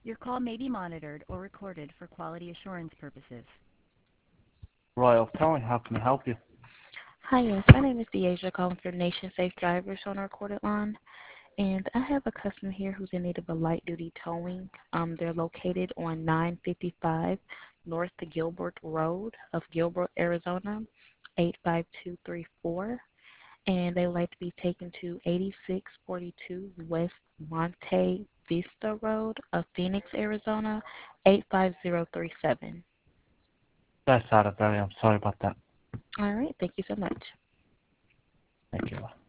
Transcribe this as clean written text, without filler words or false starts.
Your call may be monitored or recorded for quality assurance purposes. Royal Towing, how can I help you? Hi, yes. My name is Deasia calling for Nation Safe Drivers on our recorded line. And I have a customer here who's in need of a light duty towing. They're located on 955 North Gilbert Road of Gilbert, Arizona, 85234. And they would like to be taken to 8642 West Monte Vista Road of Phoenix, Arizona, 85037. That's out of area. I'm sorry about that. All right. Thank you so much. Thank you.